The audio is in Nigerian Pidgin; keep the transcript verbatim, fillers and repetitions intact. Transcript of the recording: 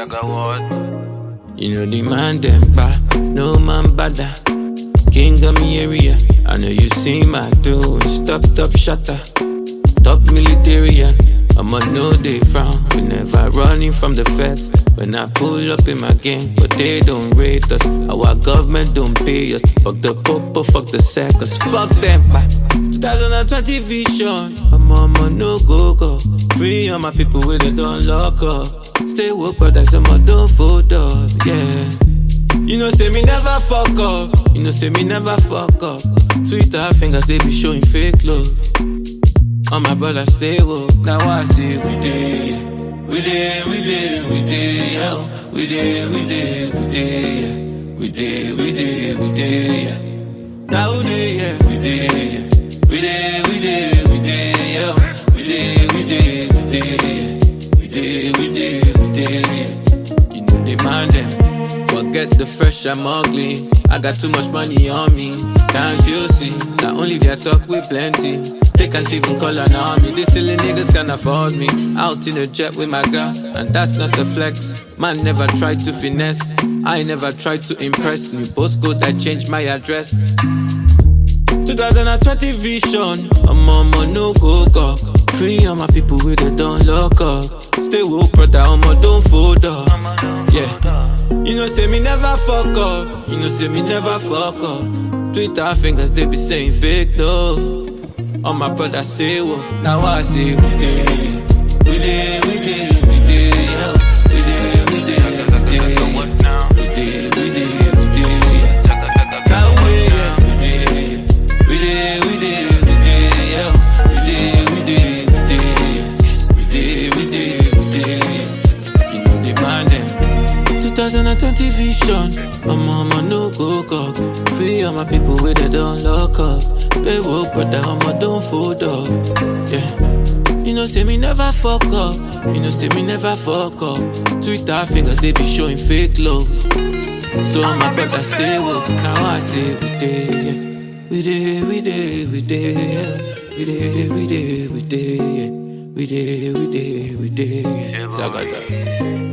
Jaga what? You know the man them back, no man bother. King of me area, I know you see my doing. Stop, top shutter, top military. I'm a no they frown. We never running from the feds. When I pull up in my game, but they don't rate us. Our government don't pay us. Fuck the popo, fuck the circus, fuck them back. twenty twenty vision, I'm on my no go go. Free all my people with it don't lock up. Stay woke, but that's my don't fold up, yeah. You know say me never fuck up. You know say me never fuck up. Twitter fingers they be showing fake love. All my brothers stay woke. Now I say we did. We did, we did, we did, yeah. We did, we did, we did, yeah. We did, we did, we did, yeah. Now we did, yeah. We did, yeah. We did, we did, we did, yeah. We did, we did, we did, yeah. We did, we did, we did, yeah. You know they mind them. Forget the fresh, I'm ugly. I got too much money on me. Can't you see? Not only their talk with plenty. They can't even call an army. These silly niggas can't afford me. Out in a jet with my girl, and that's not a flex. Man never tried to finesse. I never tried to impress. New postcode, I changed my address. twenty twenty vision, I'm on my no go go. Free all my people with it don't lock up. Stay woke, brother, I'm a don't fold up. Yeah. You know say me never fuck up. You know say me never fuck up. Twitter fingers they be saying fake though. All my brothers say what? Now I say we did, we did, we did, we did, yeah. We did, we did, we did, yeah. We did, we did, we did, yeah. Now we did, we did, we did, we did, yeah. We did, we did, we did, yeah. We did, we did, we did, yeah. You know the man them. twenty twenty vision, I'm on my no go go. Free all my people with it don't lock up. They woke, brother, I'm a don't fold up. Yeah. You know, say me never fuck up. You know, say me never fuck up. Twitter fingers, they be showing fake love. So my brother stay woke. Now I say we did, yeah. We did, we did, we did, yeah. We did, we did, we did, yeah. We did, we did, we did, yeah. So I got that.